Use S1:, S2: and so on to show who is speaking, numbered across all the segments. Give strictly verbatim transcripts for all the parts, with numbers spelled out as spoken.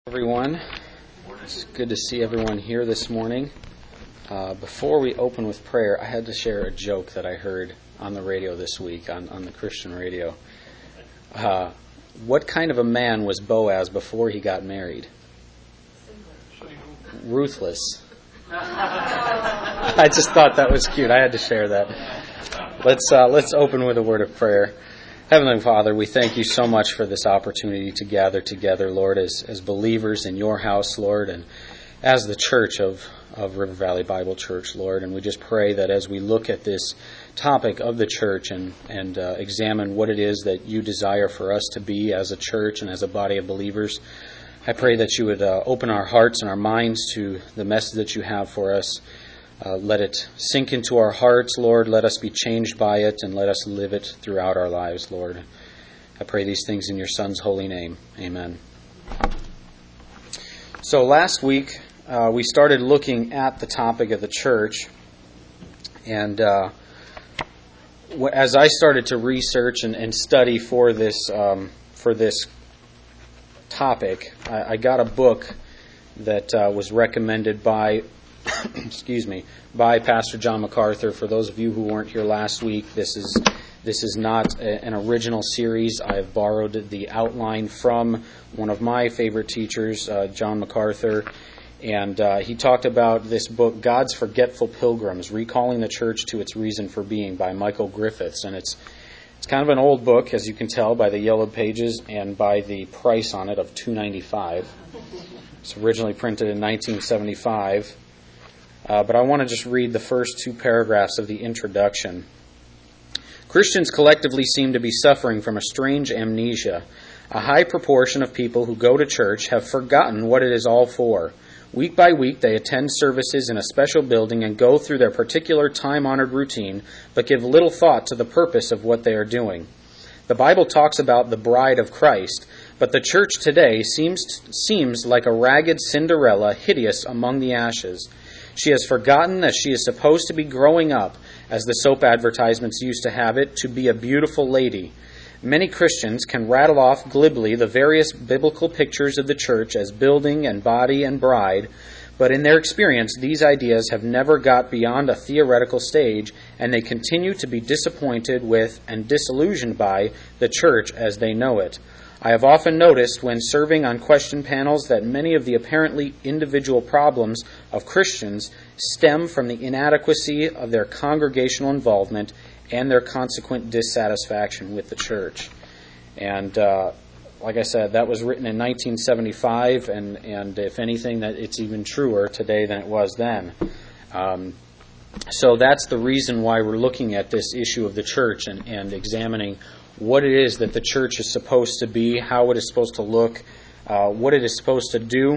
S1: Everyone, it's good to see everyone here this morning. Uh, before we open with prayer, I had to share a joke that I heard on the radio this week, on, on the Christian radio. Uh, what kind of a man was Boaz before he got married? Ruthless. I just thought that was cute. I had to share that. Let's uh, let's open with a word of prayer. Heavenly Father, we thank you so much for this opportunity to gather together, Lord, as, as believers in your house, Lord, and as the church of, of River Valley Bible Church, Lord. And we just pray that as we look at this topic of the church and, and uh, examine what it is that you desire for us to be as a church and as a body of believers, I pray that you would uh, open our hearts and our minds to the message that you have for us. Uh, let it sink into our hearts, Lord. Let us be changed by it, and let us live it throughout our lives, Lord. I pray these things in your Son's holy name. Amen. So last week, uh, we started looking at the topic of the church, and uh, as I started to research and, and study for this um, for this topic, I, I got a book that uh, was recommended by excuse me, by Pastor John MacArthur. For those of you who weren't here last week, this is this is not a, an original series. I've borrowed the outline from one of my favorite teachers, uh, John MacArthur, and uh, he talked about this book, God's Forgetful Pilgrims, Recalling the Church to Its Reason for Being, by Michael Griffiths. And it's it's kind of an old book, as you can tell by the yellow pages and by the price on it of two dollars and ninety-five cents. It's originally printed in nineteen seventy-five. Uh, but I want to just read the first two paragraphs of the introduction. Christians collectively seem to be suffering from a strange amnesia. A high proportion of people who go to church have forgotten what it is all for. Week by week, they attend services in a special building and go through their particular time-honored routine, but give little thought to the purpose of what they are doing. The Bible talks about the bride of Christ, but the church today seems seems like a ragged Cinderella, hideous among the ashes. She has forgotten that she is supposed to be growing up, as the soap advertisements used to have it, to be a beautiful lady. Many Christians can rattle off glibly the various biblical pictures of the church as building and body and bride, but in their experience, these ideas have never got beyond a theoretical stage, and they continue to be disappointed with and disillusioned by the church as they know it. I have often noticed when serving on question panels that many of the apparently individual problems of Christians stem from the inadequacy of their congregational involvement and their consequent dissatisfaction with the church. And uh, like I said, that was written in nineteen seventy-five, and, and if anything, that it's even truer today than it was then. Um, so that's the reason why we're looking at this issue of the church and, and examining what it is that the church is supposed to be, how it is supposed to look, uh, what it is supposed to do.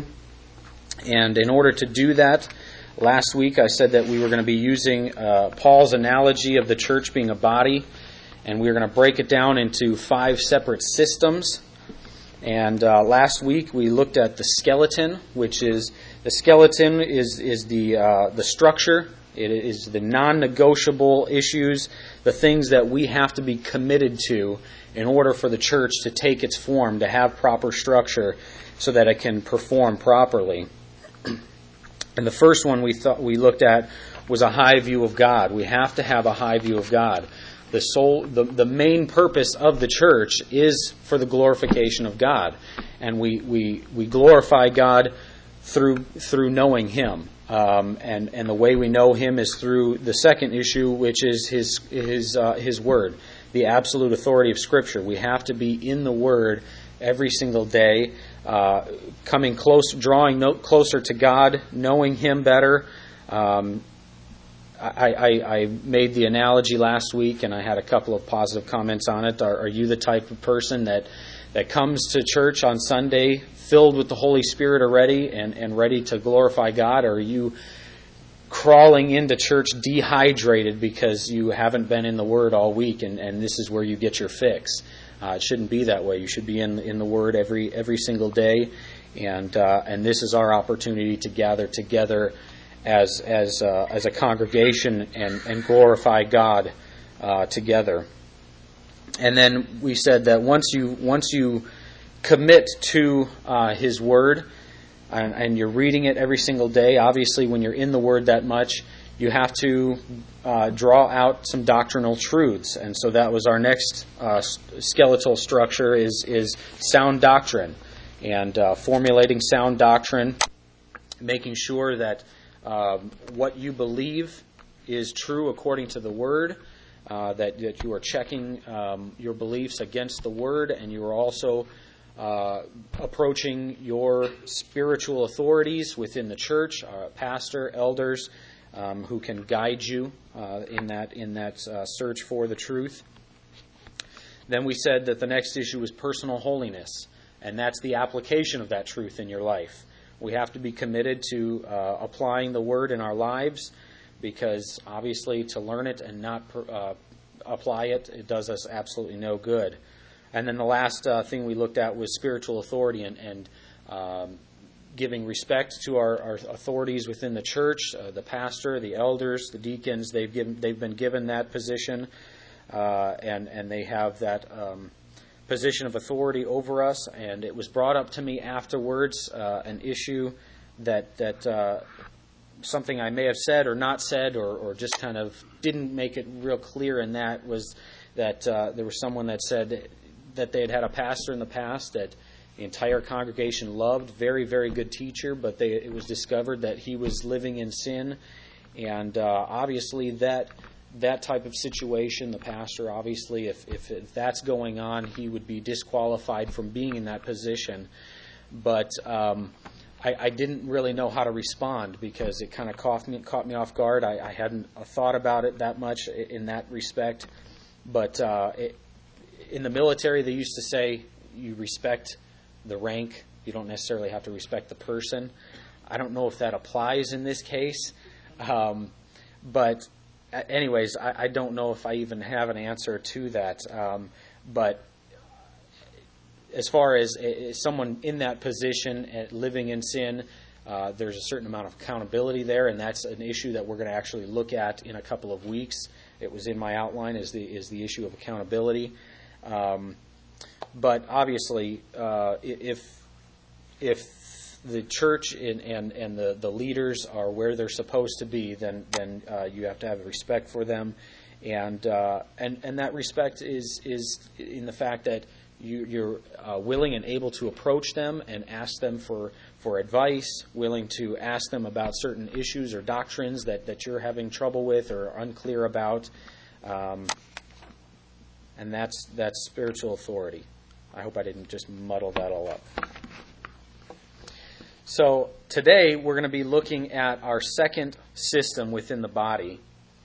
S1: And in order to do that, last week I said that we were going to be using uh, Paul's analogy of the church being a body, and we were going to break it down into five separate systems. And uh, last week we looked at the skeleton, which is, the skeleton is, is the uh, the structure. It is the non-negotiable issues, the things that we have to be committed to in order for the church to take its form, to have proper structure so that it can perform properly. And the first one we thought we looked at was a high view of God. We have to have a high view of God. The sole, the, the main purpose of the church is for the glorification of God. And we, we, we glorify God through through knowing Him. Um, and, and the way we know Him is through the second issue, which is His His uh, His Word, the absolute authority of Scripture. We have to be in the Word every single day, uh, coming close, drawing no, closer to God, knowing Him better. Um, I, I, I made the analogy last week, and I had a couple of positive comments on it. Are, are you the type of person that that comes to church on Sunday filled with the Holy Spirit already and, and ready to glorify God? Or are you crawling into church dehydrated because you haven't been in the Word all week and, and this is where you get your fix? Uh, it shouldn't be that way. You should be in in the Word every every single day, and uh, and this is our opportunity to gather together as as uh, as a congregation and, and glorify God uh, together. And then we said that once you once you commit to uh, His Word, and, and you're reading it every single day. Obviously, when you're in the Word that much, you have to uh, draw out some doctrinal truths. And so that was our next uh, skeletal structure is, is sound doctrine. And uh, formulating sound doctrine, making sure that uh, what you believe is true according to the Word, uh, that, that you are checking um, your beliefs against the Word, and you are also uh, approaching your spiritual authorities within the church, uh, pastor, elders, um, who can guide you uh, in that in that uh, search for the truth. Then we said that the next issue was personal holiness. And that's the application of that truth in your life. We have to be committed to uh, applying the Word in our lives, because obviously to learn it and not uh, apply it, it does us absolutely no good. And then the last uh, thing we looked at was spiritual authority and, and um, giving respect to our, our authorities within the church, uh, the pastor, the elders, the deacons. They've given, they've been given that position, uh, and and they have that Um, position of authority over us. And it was brought up to me afterwards, uh, an issue that that uh, something I may have said or not said, or, or just kind of didn't make it real clear in that, was that uh, there was someone that said that they had had a pastor in the past that the entire congregation loved, very, very good teacher, but they, it was discovered that he was living in sin. And uh, obviously that that type of situation, the pastor, obviously, if, if if that's going on, he would be disqualified from being in that position. But um, I, I didn't really know how to respond, because it kind of caught me, caught me off guard. I, I hadn't thought about it that much in that respect. But uh, it, in the military, they used to say you respect the rank. You don't necessarily have to respect the person. I don't know if that applies in this case. Um, but anyways, I, I don't know if I even have an answer to that. Um, but as far as, as someone in that position, at living in sin, uh, there's a certain amount of accountability there, and that's an issue that we're going to actually look at in a couple of weeks. It was in my outline, is the is the issue of accountability. Um, but obviously, uh, if if the church and, and, and the, the leaders are where they're supposed to be, then then uh, you have to have respect for them, and uh, and and that respect is is in the fact that you, you're uh, willing and able to approach them and ask them for, for advice, willing to ask them about certain issues or doctrines that, that you're having trouble with or unclear about, um, and that's that's spiritual authority. I hope I didn't just muddle that all up. So today we're going to be looking at our second system within the body,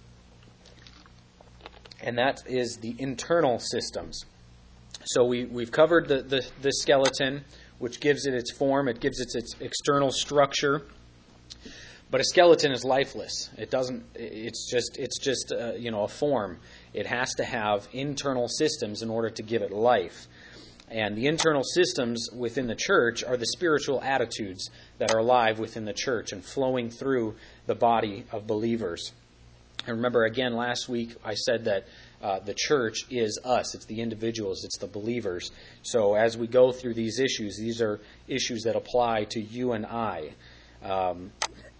S1: and that is the internal systems. So we, we've covered the, the, the skeleton, which gives it its form, it gives it its external structure. But a skeleton is lifeless. It doesn't. It's just. It's just. Uh, you know, a form. It has to have internal systems in order to give it life. And the internal systems within the church are the spiritual attitudes that are alive within the church and flowing through the body of believers. And remember, again, last week I said that uh, the church is us. It's the individuals. It's the believers. So as we go through these issues, these are issues that apply to you and I. Um,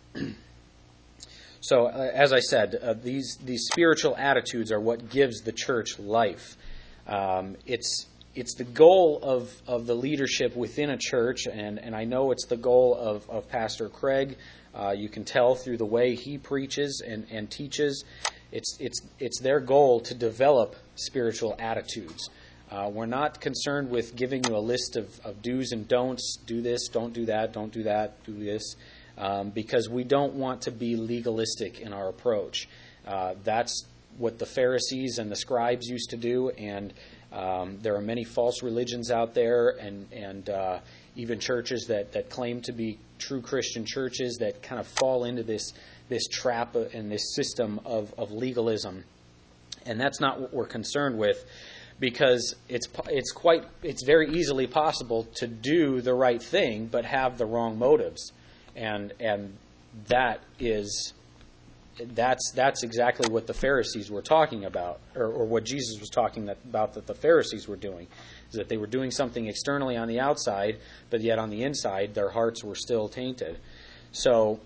S1: so, uh, as I said, uh, these these spiritual attitudes are what gives the church life. Um, it's It's the goal of, of the leadership within a church, and, and I know it's the goal of, of Pastor Craig. Uh, you can tell through the way he preaches and, and teaches. It's it's it's their goal to develop spiritual attitudes. Uh, we're not concerned with giving you a list of, of do's and don'ts. Do this, don't do that, don't do that, do this, um, because we don't want to be legalistic in our approach. Uh, that's what the Pharisees and the scribes used to do, and Um, there are many false religions out there, and and uh, even churches that, that claim to be true Christian churches that kind of fall into this this trap and this system of, of legalism, and that's not what we're concerned with, because it's it's quite it's very easily possible to do the right thing but have the wrong motives, and and that is that's that's exactly what the Pharisees were talking about, or, or what Jesus was talking that, about that the Pharisees were doing, is that they were doing something externally on the outside, but yet on the inside their hearts were still tainted. So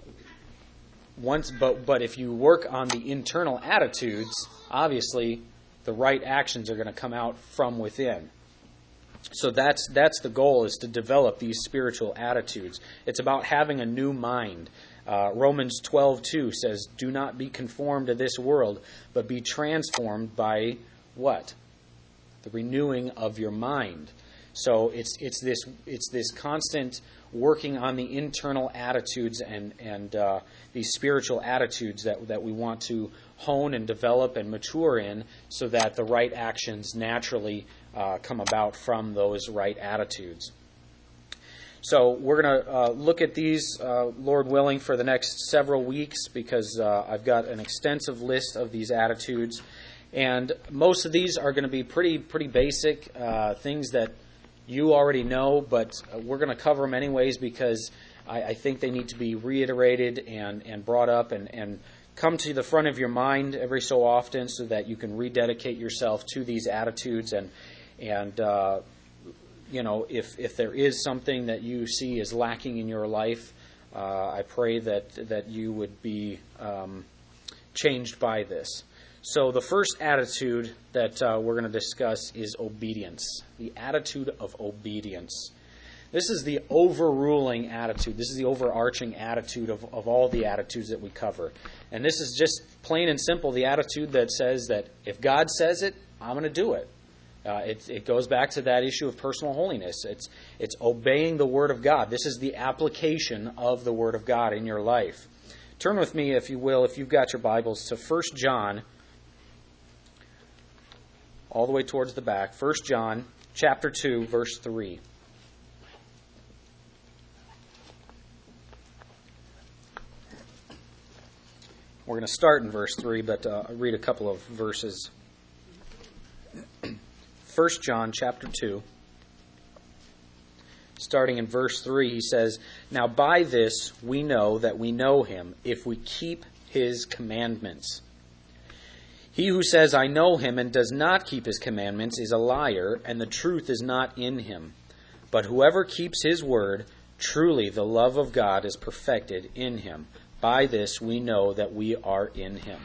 S1: once, but but if you work on the internal attitudes, obviously the right actions are going to come out from within. So that's that's the goal, is to develop these spiritual attitudes. It's about having a new mind. Uh, Romans twelve two says, "Do not be conformed to this world, but be transformed by" what? The renewing of your mind. So it's it's this it's this constant working on the internal attitudes and and uh, these spiritual attitudes that that we want to hone and develop and mature in, so that the right actions naturally uh, come about from those right attitudes. So we're going to uh, look at these, uh, Lord willing, for the next several weeks, because uh, I've got an extensive list of these attitudes, and most of these are going to be pretty pretty basic uh, things that you already know, but we're going to cover them anyways, because I, I think they need to be reiterated and, and brought up and, and come to the front of your mind every so often, so that you can rededicate yourself to these attitudes. And and uh, you know, if if there is something that you see is lacking in your life, uh, I pray that that you would be um, changed by this. So the first attitude that uh, we're going to discuss is obedience. The attitude of obedience. This is the overruling attitude. This is the overarching attitude of, of all the attitudes that we cover. And this is just plain and simple the attitude that says that if God says it, I'm going to do it. Uh, it. It goes back to that issue of personal holiness. It's, it's obeying the Word of God. This is the application of the Word of God in your life. Turn with me, if you will, if you've got your Bibles, to First John, all the way towards the back. First John chapter two, verse three. We're going to start in verse three, but uh, I'll read a couple of verses. First John chapter two, starting in verse three, he says, "Now by this we know that we know him, if we keep his commandments. He who says, 'I know him,' and does not keep his commandments is a liar, and the truth is not in him. But whoever keeps his word, truly the love of God is perfected in him. By this we know that we are in him."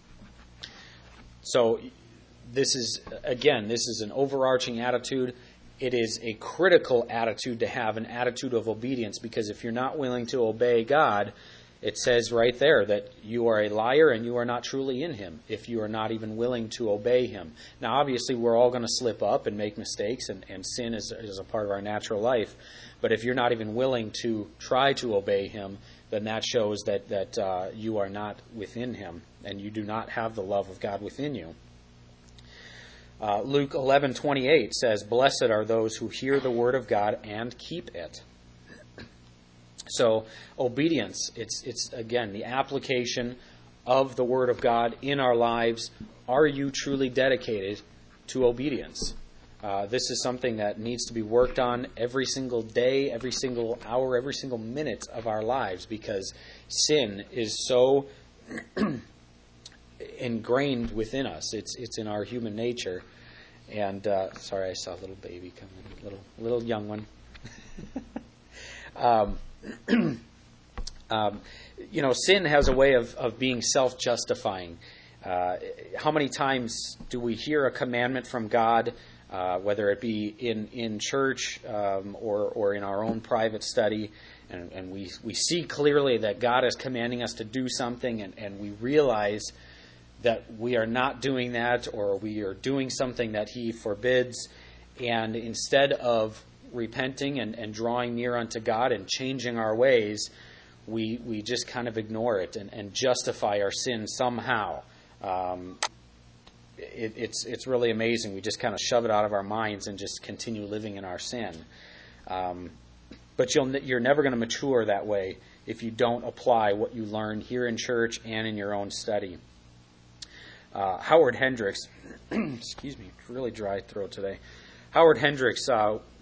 S1: So this is, again, this is an overarching attitude. It is a critical attitude to have, an attitude of obedience, because if you're not willing to obey God, it says right there that you are a liar and you are not truly in him, if you are not even willing to obey him. Now, obviously, we're all going to slip up and make mistakes, and, and sin is, is a part of our natural life. But if you're not even willing to try to obey him, then that shows that, that uh, you are not within him, and you do not have the love of God within you. Uh, Luke eleven twenty-eight says, "Blessed are those who hear the word of God and keep it." So obedience, it's it's again the application of the Word of God in our lives. Are you truly dedicated to obedience? Uh, this is something that needs to be worked on every single day, every single hour, every single minute of our lives, because sin is so ingrained within us. It's it's in our human nature. And uh, sorry, I saw a little baby come in, a little little young one. um, um, you know, sin has a way of, of being self-justifying. Uh, how many times do we hear a commandment from God, uh, whether it be in, in church um, or, or in our own private study, and, and we, we see clearly that God is commanding us to do something, and, and we realize that we are not doing that, or we are doing something that he forbids, and instead of repenting and, and drawing near unto God and changing our ways, we we just kind of ignore it and, and justify our sin somehow. Um, it, it's it's really amazing. We just kind of shove it out of our minds and just continue living in our sin. Um, but you'll you're never going to mature that way if you don't apply what you learn here in church and in your own study. Uh, Howard Hendricks, excuse me, really dry throat today. Howard Hendricks uh,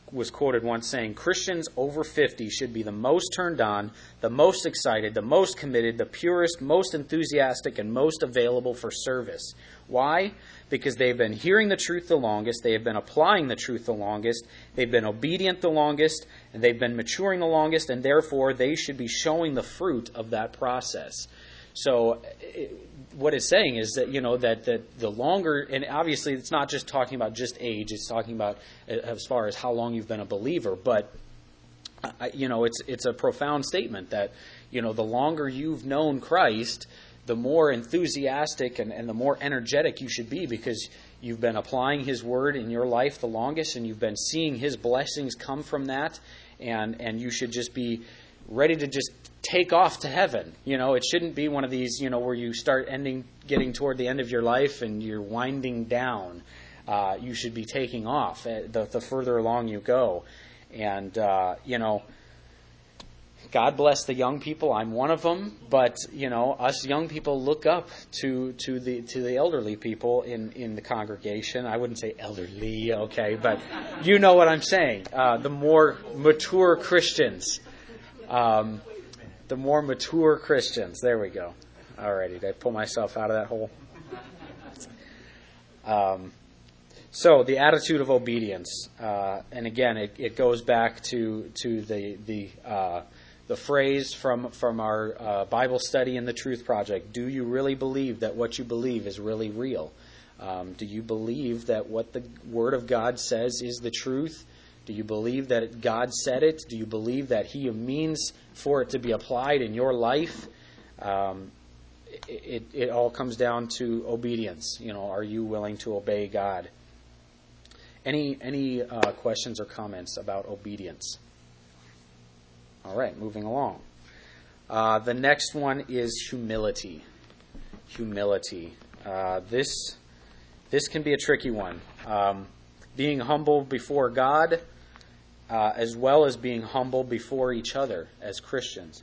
S1: was quoted once saying, Christians over fifty should be the most turned on, the most excited, the most committed, the purest, most enthusiastic, and most available for service. Why? Because they've been hearing the truth the longest, they have been applying the truth the longest, they've been obedient the longest, and they've been maturing the longest, and therefore they should be showing the fruit of that process. So it, what it's saying is that, you know, that, that the longer, and obviously it's not just talking about just age, it's talking about as far as how long you've been a believer, but, uh, you know, it's it's a profound statement that, you know, the longer you've known Christ, the more enthusiastic and, and the more energetic you should be, because you've been applying His Word in your life the longest, and you've been seeing His blessings come from that, and, and you should just be ready to just take off to heaven. You know, it shouldn't be one of these, you know, where you start ending, getting toward the end of your life and you're winding down. Uh, you should be taking off the, the further along you go. And, uh, you know, God bless the young people. I'm one of them. But, you know, us young people look up to, to the to the elderly people in, in the congregation. I wouldn't say elderly, okay, but you know what I'm saying. Uh, the more mature Christians. Um, the more mature Christians. There we go. Alrighty, did I pull myself out of that hole? Um, so the attitude of obedience, uh, and again, it, it goes back to to the the uh, the phrase from from our uh, Bible study in the Truth Project. Do you really believe that what you believe is really real? Um, do you believe that what the Word of God says is the truth? Do you believe that God said it? Do you believe that He means for it to be applied in your life? Um, it, it, it all comes down to obedience. You know, are you willing to obey God? Any any uh, questions or comments about obedience? All right, moving along. Uh, the next one is humility. Humility. Uh, this this can be a tricky one. Um, being humble before God, uh, as well as being humble before each other as Christians.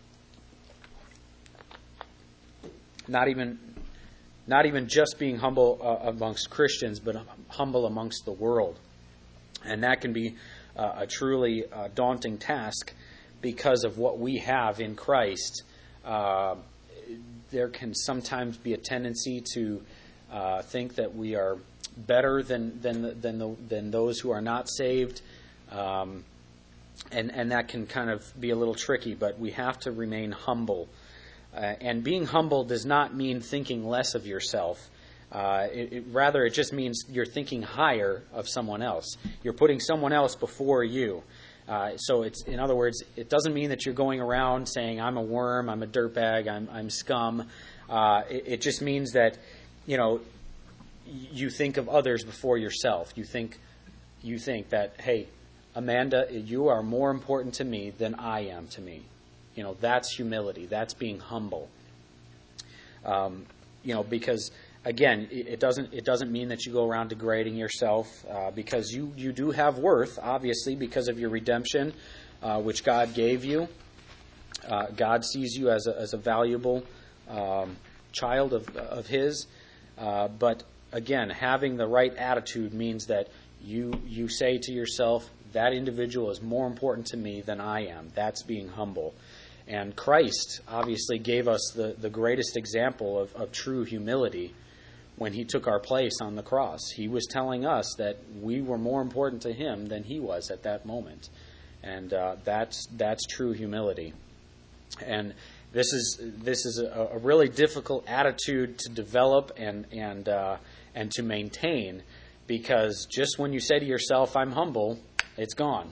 S1: Not even, not even just being humble uh, amongst Christians, but humble amongst the world. And that can be uh, a truly uh, daunting task because of what we have in Christ. Uh, there can sometimes be a tendency to uh, think that we are better than than than, the, than those who are not saved, um, and and that can kind of be a little tricky. But we have to remain humble. Uh, and being humble does not mean thinking less of yourself. Uh, it, it, rather, it just means you're thinking higher of someone else. You're putting someone else before you. Uh, so, it's in other words, it doesn't mean that you're going around saying, I'm a worm, I'm a dirtbag, I'm, I'm scum. Uh, it, it just means that, you know, you think of others before yourself. You think, you think that, hey, Amanda, you are more important to me than I am to me. You know, that's humility. That's being humble. Um, you know, because again, it, it doesn't it doesn't mean that you go around degrading yourself uh, because you, you do have worth, obviously, because of your redemption, uh, which God gave you. Uh, God sees you as a, as a valuable um, child of of His. Uh, but again, having the right attitude means that you you say to yourself, that individual is more important to me than I am. That's being humble. And Christ obviously gave us the, the greatest example of, of true humility when He took our place on the cross. He was telling us that we were more important to Him than He was at that moment. And uh, that's that's true humility. And this is this is a, a really difficult attitude to develop and and uh, and to maintain, because just when you say to yourself, I'm humble, it's gone.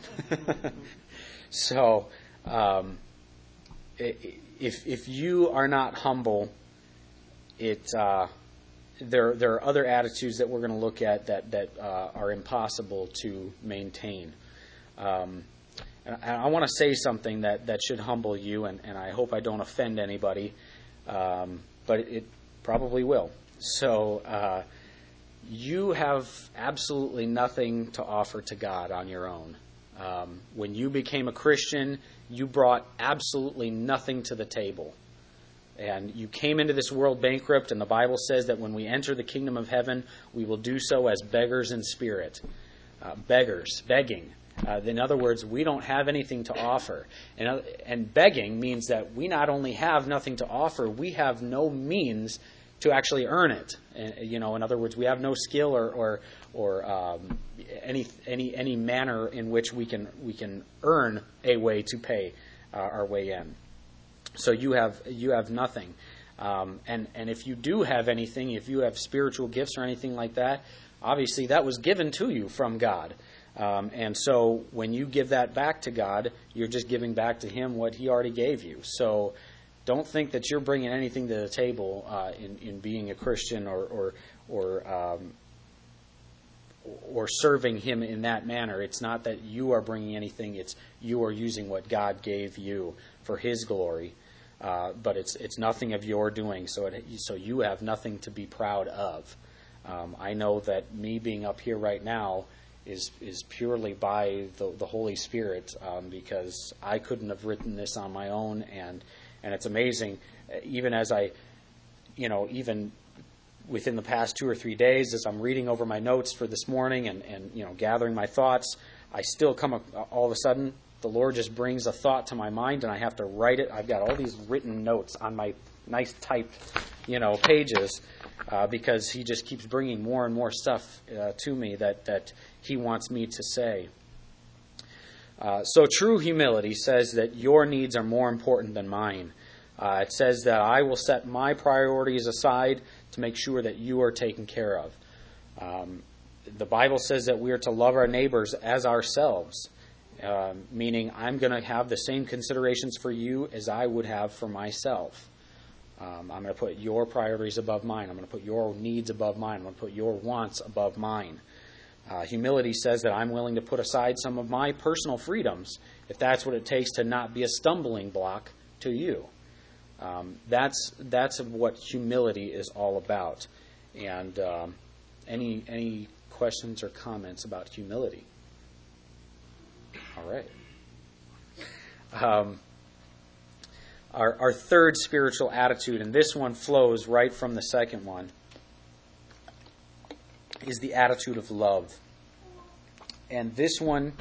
S1: so um, if if you are not humble, it uh, there there are other attitudes that we're going to look at that that uh, are impossible to maintain. Um, and I want to say something that, that should humble you, and, and I hope I don't offend anybody, um, but it, it probably will. So uh, you have absolutely nothing to offer to God on your own. Um, when you became a Christian, you brought absolutely nothing to the table. And you came into this world bankrupt, and the Bible says that when we enter the kingdom of heaven, we will do so as beggars in spirit. Uh, beggars, begging. Uh, in other words, we don't have anything to offer. And, and begging means that we not only have nothing to offer, we have no means to actually earn it. And, you know, in other words, we have no skill or or, or um, any any any manner in which we can we can earn a way to pay uh, our way in. So you have you have nothing. Um, and and if you do have anything, if you have spiritual gifts or anything like that, obviously that was given to you from God. Um, and so when you give that back to God, you're just giving back to Him what He already gave you. So don't think that you're bringing anything to the table uh, in, in being a Christian or or or, um, or serving Him in that manner. It's not that you are bringing anything. It's you are using what God gave you for His glory. Uh, but it's it's nothing of your doing. So it, so you have nothing to be proud of. Um, I know that me being up here right now is is purely by the, the Holy Spirit, um, because I couldn't have written this on my own, and and it's amazing, even as I, you know, even within the past two or three days, as I'm reading over my notes for this morning and, and you know, gathering my thoughts, I still come up, all of a sudden, the Lord just brings a thought to my mind, and I have to write it. I've got all these written notes on my nice typed, you know, pages, uh, because He just keeps bringing more and more stuff uh, to me that, that He wants me to say. Uh, so true humility says that your needs are more important than mine. Uh, it says that I will set my priorities aside to make sure that you are taken care of. Um, the Bible says that we are to love our neighbors as ourselves, uh, meaning I'm going to have the same considerations for you as I would have for myself. Um, I'm going to put your priorities above mine. I'm going to put your needs above mine. I'm going to put your wants above mine. Uh, humility says that I'm willing to put aside some of my personal freedoms if that's what it takes to not be a stumbling block to you. Um, that's that's what humility is all about. And um, any any questions or comments about humility? All right. Um, our our third spiritual attitude, and this one flows right from the second one, is the attitude of love. And this one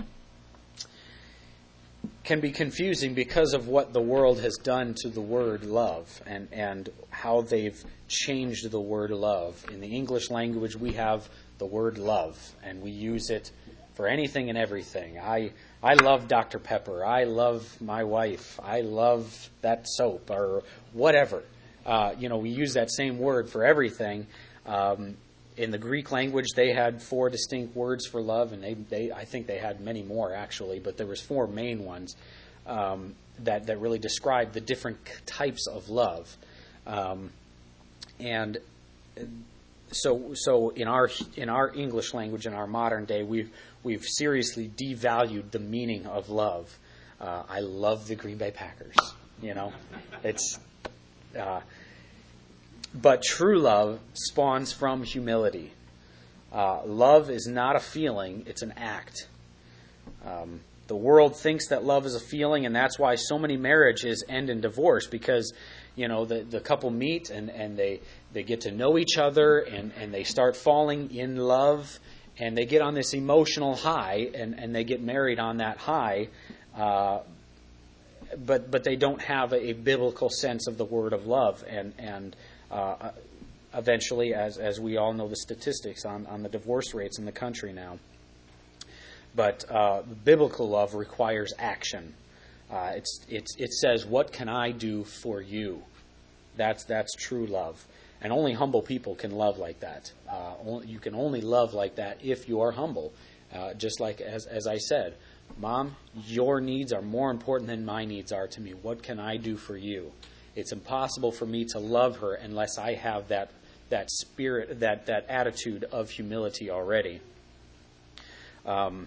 S1: can be confusing because of what the world has done to the word love, and, and how they've changed the word love. In the English language, we have the word love, and we use it for anything and everything. I I love Doctor Pepper. I love my wife. I love that soap, or whatever. Uh, you know, we use that same word for everything. Um, in the Greek language, they had four distinct words for love, and they, they I think they had many more, actually, but there was four main ones um, that, that really described the different types of love. Um, and so so in our in our English language, in our modern day, we've we've seriously devalued the meaning of love. Uh, I love the Green Bay Packers. You know, it's uh, but true love spawns from humility. Uh, love is not a feeling; it's an act. Um, the world thinks that love is a feeling, and that's why so many marriages end in divorce, because you know the, the couple meet and, and they, they get to know each other, and, and they start falling in love, and they get on this emotional high, and, and they get married on that high, uh, but but they don't have a, a biblical sense of the word of love, and and uh, eventually, as as we all know, the statistics on, on the divorce rates in the country now. But uh, biblical love requires action. Uh, it's, it's, it says, "What can I do for you?" That's that's true love, and only humble people can love like that. Uh, only, you can only love like that if you are humble. Uh, just like as as I said, Mom, your needs are more important than my needs are to me. What can I do for you? It's impossible for me to love her unless I have that that spirit, that that attitude of humility already. Um,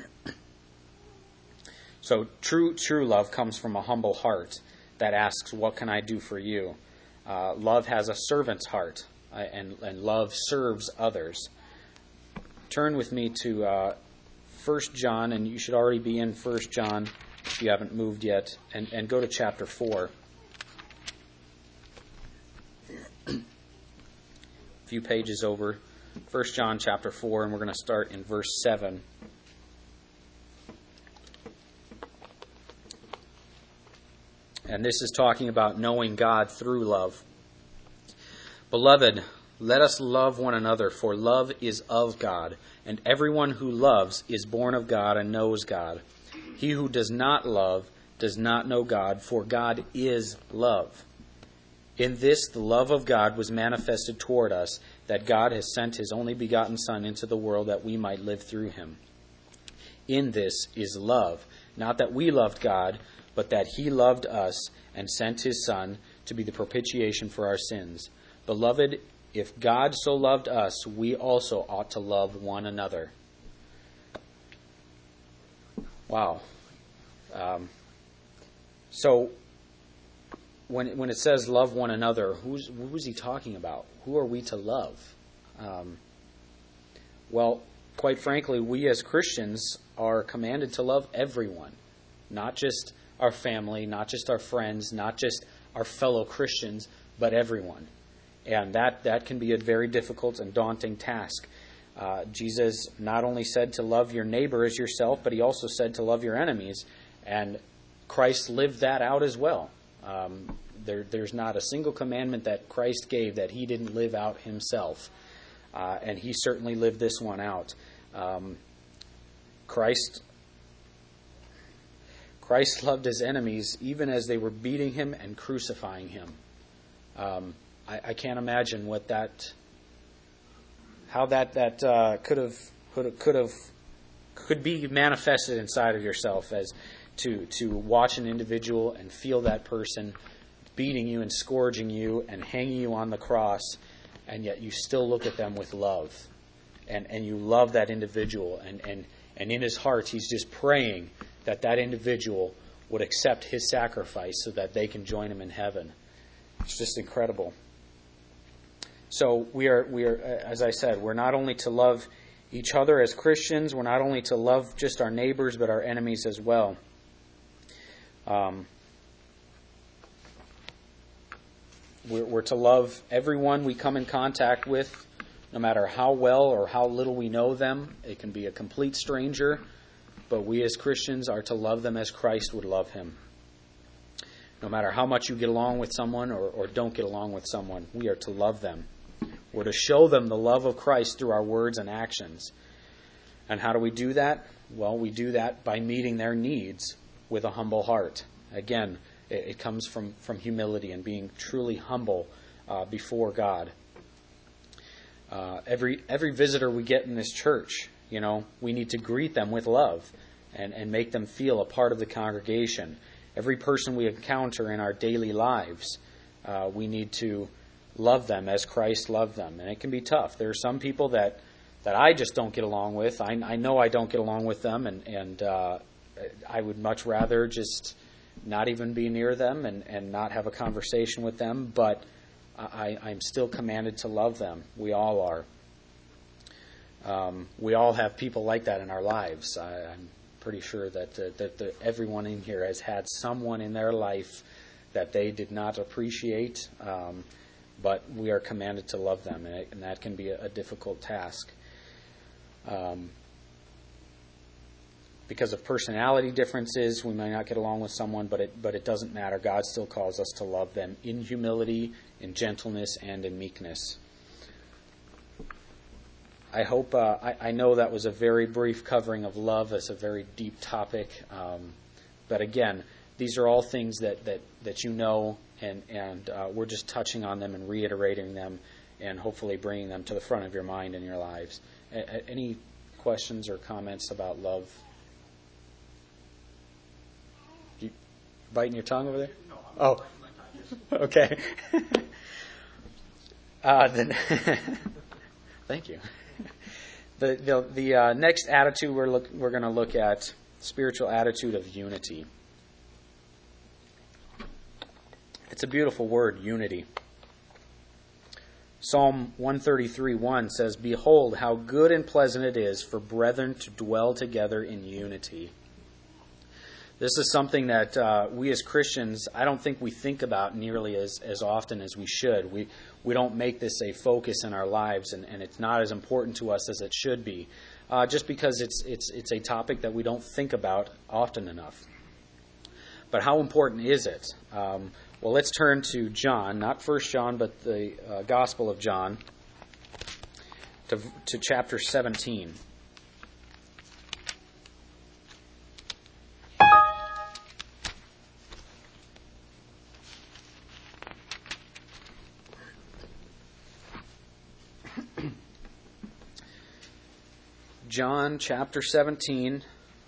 S1: So true true love comes from a humble heart that asks, "What can I do for you?" Uh, love has a servant's heart, uh, and, and love serves others. Turn with me to uh, First John, and you should already be in First John if you haven't moved yet, and, and go to chapter four. A few pages over, First John chapter four, and we're going to start in verse seven. And this is talking about knowing God through love. Beloved, let us love one another, for love is of God, and everyone who loves is born of God and knows God. He who does not love does not know God, for God is love. In this the love of God was manifested toward us, that God has sent his only begotten Son into the world that we might live through him. In this is love, not that we loved God, but that he loved us and sent his Son to be the propitiation for our sins. Beloved, if God so loved us, we also ought to love one another. Wow. Um, so, when when it says love one another, who's who's he talking about? Who are we to love? Um, well, quite frankly, we as Christians are commanded to love everyone, not just our family, not just our friends, not just our fellow Christians, but everyone. And that, that can be a very difficult and daunting task. Uh, Jesus not only said to love your neighbor as yourself, but he also said to love your enemies. And Christ lived that out as well. Um, there, there's not a single commandment that Christ gave that he didn't live out himself. Uh, and he certainly lived this one out. Um, Christ, Christ loved his enemies even as they were beating him and crucifying him. Um, I, I can't imagine what that, how that that uh, could have could have could be manifested inside of yourself, as to to watch an individual and feel that person beating you and scourging you and hanging you on the cross, and yet you still look at them with love, and and you love that individual, and and and in his heart he's just praying that that individual would accept his sacrifice so that they can join him in heaven. It's just incredible. So we are, we are, as I said, we're not only to love each other as Christians, we're not only to love just our neighbors, but our enemies as well. Um, we're, we're to love everyone we come in contact with, no matter how well or how little we know them. It can be a complete stranger, but we as Christians are to love them as Christ would love him. No matter how much you get along with someone or, or don't get along with someone, we are to love them. We're to show them the love of Christ through our words and actions. And how do we do that? Well, we do that by meeting their needs with a humble heart. Again, it, it comes from, from humility and being truly humble uh, before God. Uh, every every visitor we get in this church, you know, we need to greet them with love and, and make them feel a part of the congregation. Every person we encounter in our daily lives, uh, we need to love them as Christ loved them. And it can be tough. There are some people that, that I just don't get along with. I, I know I don't get along with them, and, and uh, I would much rather just not even be near them and, and not have a conversation with them. But I, I'm still commanded to love them. We all are. Um, we all have people like that in our lives. I, I'm pretty sure that, uh, that the, everyone in here has had someone in their life that they did not appreciate, um, but we are commanded to love them, and, it, and that can be a, a difficult task. Um, because of personality differences, we may not get along with someone, but it, but it doesn't matter. God still calls us to love them in humility, in gentleness, and in meekness. I hope, uh, I, I know that was a very brief covering of love. It's a very deep topic. Um, but again, these are all things that, that, that you know, and, and uh, we're just touching on them and reiterating them and hopefully bringing them to the front of your mind in your lives. A- a- any questions or comments about love? You biting your tongue over there? Oh, okay. uh, then thank you. The the, the uh, next attitude we're look, we're going to look at, spiritual attitude of unity. It's a beautiful word, unity. Psalm one thirty-three one says, "Behold, how good and pleasant it is for brethren to dwell together in unity." This is something that uh, we as Christians, I don't think we think about nearly as, as often as we should. We we don't make this a focus in our lives, and, and it's not as important to us as it should be, uh, just because it's it's it's a topic that we don't think about often enough. but how important is it? Um, well, let's turn to John, not First John, but the uh, Gospel of John, to, to chapter seventeen. John chapter seventeen,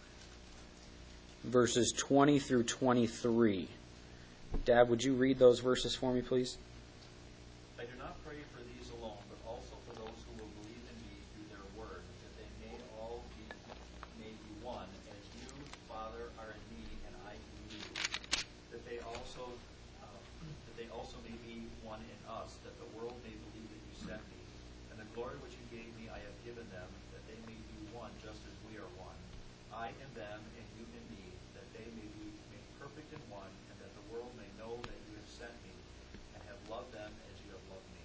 S1: verses twenty through twenty-three. Dad, would you read those verses for me, please?
S2: I do not pray for these alone, but also for those who will believe in me through their word, that they may all be may be one, as you, Father, are in me and I in you. That they also uh, that they also may be one in us, that the world may believe that you sent me. And the glory which you gave me I have given them, that they may be one, just as we are one. I in them and you in me, that they may be made perfect in one, and that the world may know that you have sent me and have loved them as you have loved me.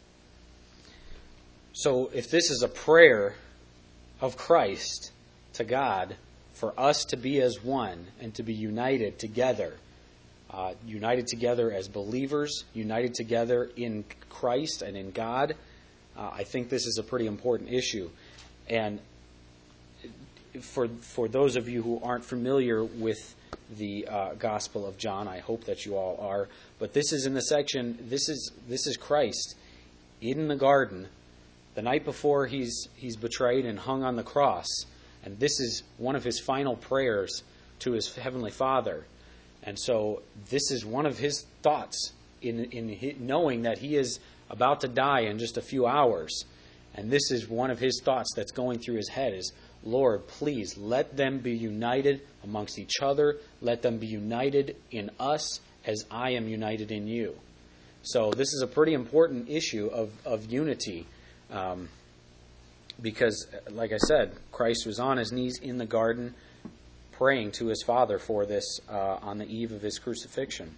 S1: So if this is a prayer of Christ to God for us to be as one and to be united together, uh, united together as believers, united together in Christ and in God, uh, I think this is a pretty important issue. And for for those of you who aren't familiar with the uh, Gospel of John, I hope that you all are. But this is in the section. This is this is Christ in the garden, the night before he's he's betrayed and hung on the cross, and this is one of his final prayers to his heavenly Father. And so this is one of his thoughts in in his, knowing that he is about to die in just a few hours. And this is one of his thoughts that's going through his head is, Lord, please let them be united amongst each other. Let them be united in us as I am united in you. So this is a pretty important issue of, of unity um, because, like I said, Christ was on his knees in the garden praying to his Father for this uh, on the eve of his crucifixion.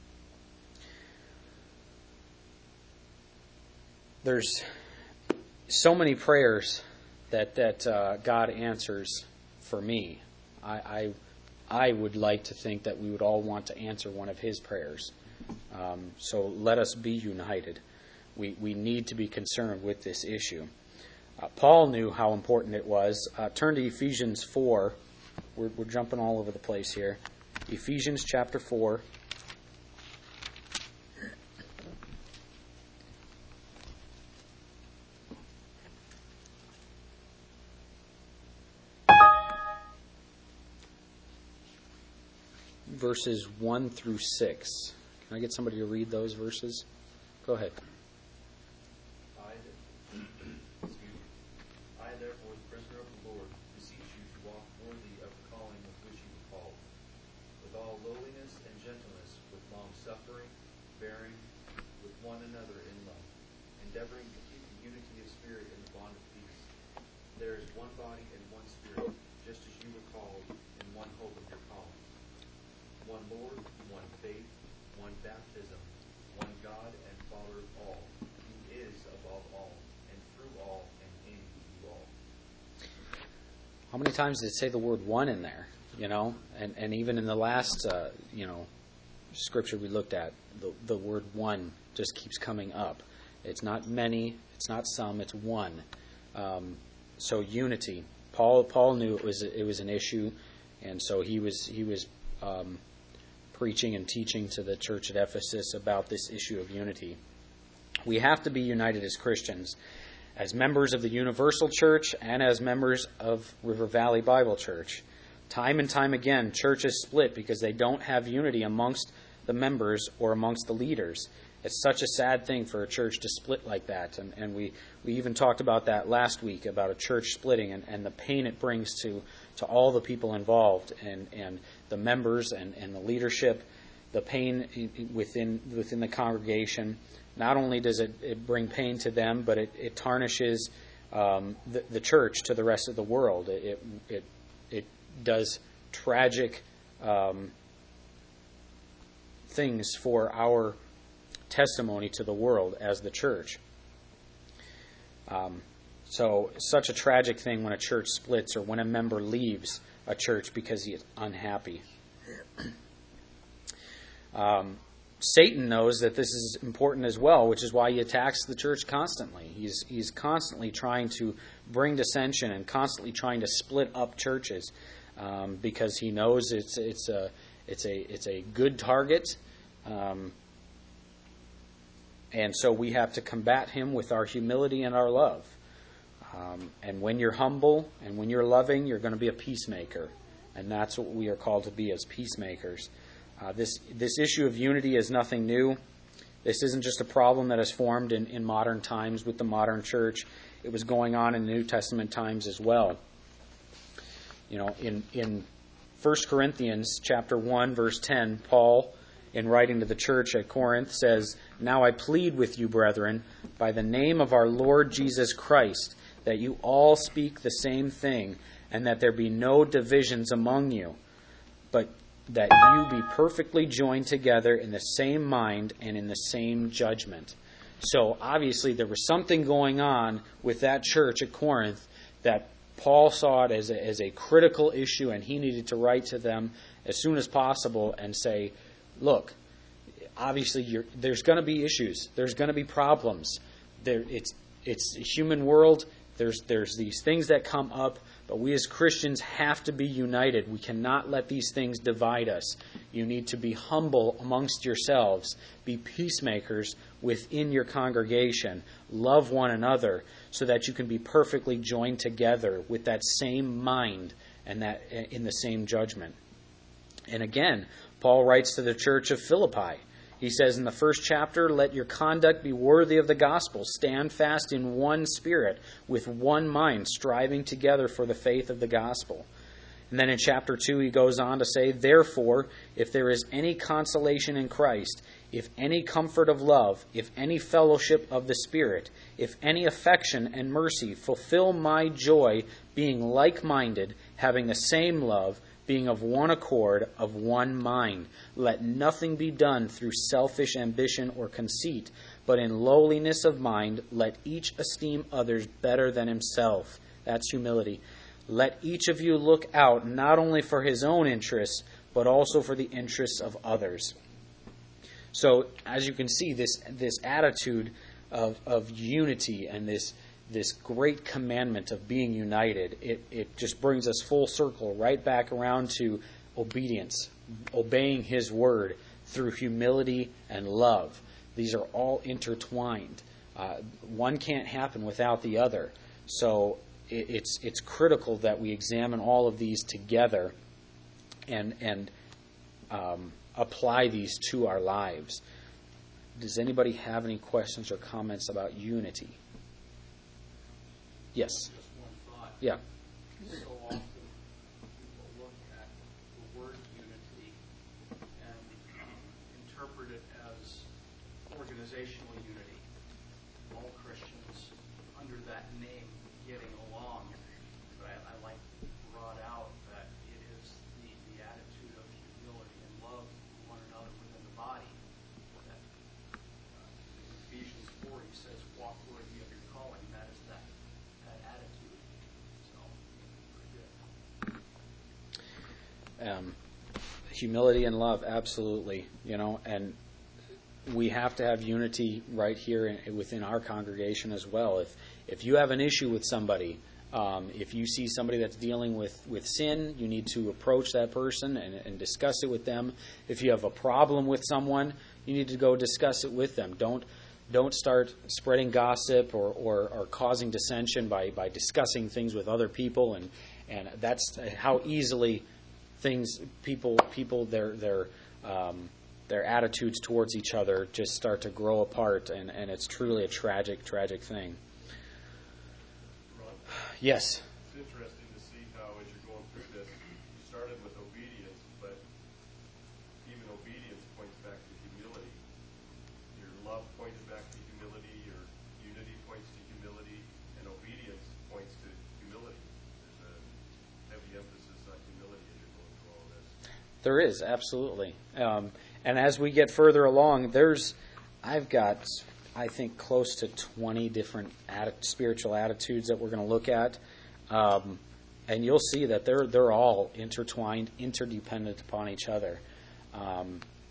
S1: There's so many prayers that that uh, God answers for me. I, I I would like to think that we would all want to answer one of his prayers. Um, so let us be united. We we need to be concerned with this issue. Uh, Paul knew how important it was. Uh, turn to Ephesians four. We're, we're jumping all over the place here. Ephesians chapter four. Verses one through six. Can I get somebody to read those verses? Go ahead.
S2: I, excuse me. I, therefore, the prisoner of the Lord, beseech you to walk worthy of the calling with which you were called, with all lowliness and gentleness, with long suffering, bearing with one another in love, endeavoring to keep the unity of spirit in the bond of peace. There is one body and one spirit, just as you were called in one hope of your calling. One Lord, one faith, one baptism, one God and Father of all, who is above all, and through all, and in you all.
S1: How many times did it say the word one in there? You know, and, and even in the last, uh, you know, scripture we looked at, the, the word one just keeps coming up. It's not many, it's not some, it's one. Um, so unity. Paul Paul knew it was it was an issue, and so he was he was. Um, preaching and teaching to the church at Ephesus about this issue of unity. We have to be united as Christians, as members of the Universal Church and as members of River Valley Bible Church. Time and time again, churches split because they don't have unity amongst the members or amongst the leaders. It's such a sad thing for a church to split like that. And, and we, we even talked about that last week, about a church splitting and, and the pain it brings to, to all the people involved and, and the members and, and the leadership, the pain within within the congregation. Not only does it, it bring pain to them, but it, it tarnishes um, the, the church to the rest of the world. It it it does tragic um, things for our testimony to the world as the church. Um, so, such a tragic thing when a church splits or when a member leaves a church because he is unhappy. Um, Satan knows that this is important as well, which is why he attacks the church constantly. He's he's constantly trying to bring dissension and constantly trying to split up churches, um, because he knows it's it's a it's a it's a good target, um, and so we have to combat him with our humility and our love. Um, and when you're humble and when you're loving, you're going to be a peacemaker, and that's what we are called to be as peacemakers. Uh, this this issue of unity is nothing new. This isn't just a problem that has formed in, in modern times with the modern church. It was going on in the New Testament times as well. You know, in, in First Corinthians chapter one, verse ten, Paul, in writing to the church at Corinth, says, "Now I plead with you, brethren, by the name of our Lord Jesus Christ, that you all speak the same thing, and that there be no divisions among you, but that you be perfectly joined together in the same mind and in the same judgment." So obviously there was something going on with that church at Corinth that Paul saw it as a, as a critical issue, and he needed to write to them as soon as possible and say, look, obviously you're, there's going to be issues. There's going to be problems. There, it's it's a human world. There's there's these things that come up. But we as Christians have to be united. We cannot let these things divide us. You need to be humble amongst yourselves. Be peacemakers within your congregation. Love one another so that you can be perfectly joined together with that same mind and that in the same judgment. And again, Paul writes to the church of Philippi. He says in the first chapter, "Let your conduct be worthy of the gospel. Stand fast in one spirit, with one mind, striving together for the faith of the gospel." And then in chapter two, he goes on to say, "Therefore, if there is any consolation in Christ, if any comfort of love, if any fellowship of the Spirit, if any affection and mercy, fulfill my joy, being like-minded, having the same love, being of one accord, of one mind. Let nothing be done through selfish ambition or conceit, but in lowliness of mind, let each esteem others better than himself." That's humility. "Let each of you look out not only for his own interests, but also for the interests of others." So, as you can see, this this attitude of, of unity and this this great commandment of being united, it, it just brings us full circle right back around to obedience, obeying his word through humility and love. These are all intertwined. Uh, one can't happen without the other. So it, it's it's critical that we examine all of these together and and um, apply these to our lives. Does anybody have any questions or comments about unity? Yes.
S3: Just one thought.
S1: Yeah.
S3: So often people look at the word unity and um, interpret it as organizational unity. All Christians under that name getting along. But I, I like brought out that it is the, the attitude of humility and love for one another within the body. That uh, in Ephesians four he says, "Walk worthy of your calling." That is that. that attitude. So, pretty good.
S1: Um, humility and love, absolutely. You know, and we have to have unity right here in, within our congregation as well. If if you have an issue with somebody, um, if you see somebody that's dealing with, with sin, you need to approach that person and, and discuss it with them. If you have a problem with someone, you need to go discuss it with them. Don't Don't start spreading gossip or, or, or causing dissension by, by discussing things with other people, and, and that's how easily things people people their their um, their attitudes towards each other just start to grow apart, and, and it's truly a tragic tragic thing.
S4: Ron,
S1: Yes.
S4: it's interesting to see how, as you're going through this, you started with obedience, but even obedience points back to humility. Your love points back to humility, your unity points to humility, and obedience points to humility. There's a heavy emphasis on humility as you're going through all of this.
S1: There is, absolutely. Um, and as we get further along, there's, I've got, I think, close to twenty different atti- spiritual attitudes that we're going to look at. Um, and you'll see that they're they're all intertwined, interdependent upon each other. Um,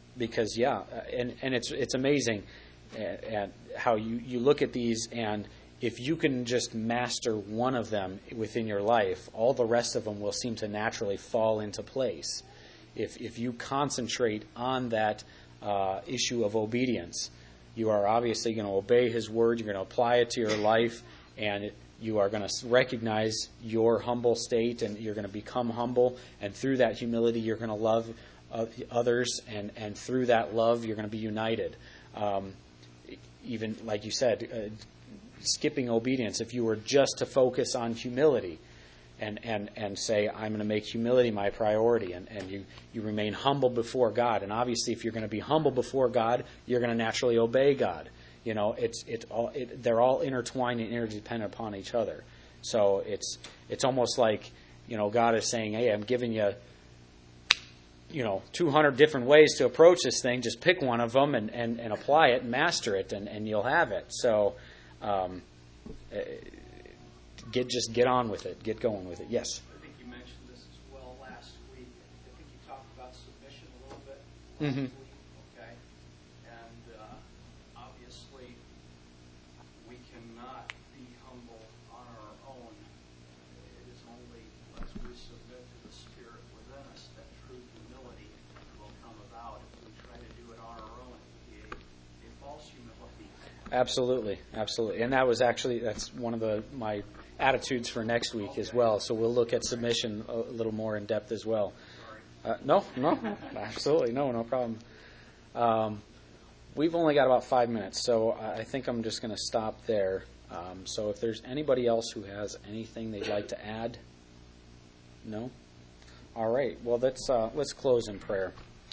S1: because yeah, and and it's it's amazing at, at how you you look at these, and if you can just master one of them within your life, all the rest of them will seem to naturally fall into place. If if you concentrate on that uh, issue of obedience, you are obviously going to obey His word. You're going to apply it to your life, and it, you are going to recognize your humble state, and you're going to become humble. And through that humility, you're going to love uh, others, and, and through that love, you're going to be united. Um, even like you said, uh, skipping obedience. If you were just to focus on humility, and and and say, I'm going to make humility my priority, and, and you, you remain humble before God. And obviously, if you're going to be humble before God, you're going to naturally obey God. You know, it's it all it, they're all intertwined and interdependent upon each other. So it's it's almost like, you know, God is saying, hey, I'm giving you, you know, two hundred different ways to approach this thing. Just pick one of them and, and, and apply it and master it, and, and you'll have it. So um, get just get on with it. Get going with it. Yes?
S3: I think you mentioned this as well last week. I think you talked about submission a little bit last
S1: Mm-hmm.
S3: week, okay? And uh, obviously, we cannot be humble on our own. It is only as we submit to the Spirit within us that true humility will come about. If we try to do it on our own, it will be a, a false humility.
S1: Absolutely, absolutely. And that was actually, that's one of the my attitudes for next week as well. So we'll look at submission a little more in depth as well. Uh, no, no, absolutely, no, no problem. Um, we've only got about five minutes, so I think I'm just going to stop there. Um, so if there's anybody else who has anything they'd like to add, no? All right, well, let's, uh, let's close in prayer.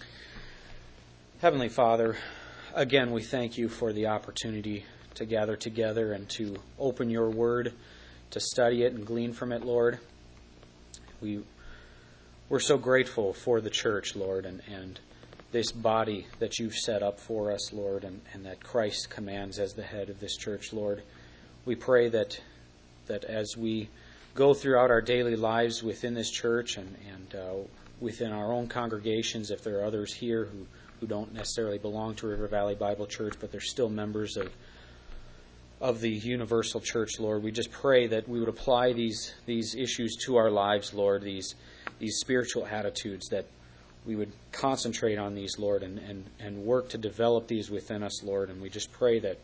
S1: Heavenly Father, again, we thank you for the opportunity to gather together and to open your word, to study it and glean from it, Lord. We, we're so grateful for the church, Lord, and, and this body that you've set up for us, Lord, and, and that Christ commands as the head of this church, Lord. We pray that that as we go throughout our daily lives within this church and, and uh, within our own congregations, if there are others here who, who don't necessarily belong to River Valley Bible Church, but they're still members of of the universal church, Lord, we just pray that we would apply these these issues to our lives, Lord, these these spiritual attitudes, that we would concentrate on these, Lord, and, and, and work to develop these within us, Lord. And we just pray that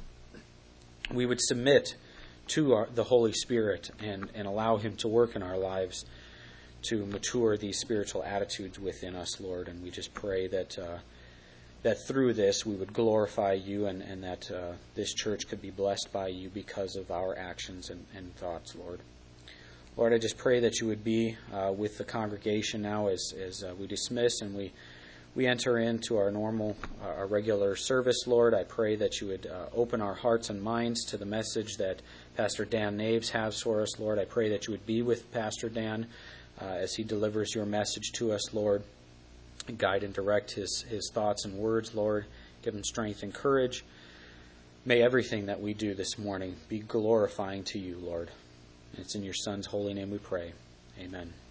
S1: we would submit to our, the Holy Spirit and, and allow Him to work in our lives to mature these spiritual attitudes within us, Lord. And we just pray that uh, that through this we would glorify you, and, and that uh, this church could be blessed by you because of our actions and, and thoughts, Lord. Lord, I just pray that you would be uh, with the congregation now as, as uh, we dismiss and we we enter into our normal, uh, our regular service, Lord. I pray that you would uh, open our hearts and minds to the message that Pastor Dan Naves has for us, Lord. I pray that you would be with Pastor Dan uh, as he delivers your message to us, Lord. Guide and direct his, his thoughts and words, Lord. Give him strength and courage. May everything that we do this morning be glorifying to you, Lord. And it's in your Son's holy name we pray. Amen.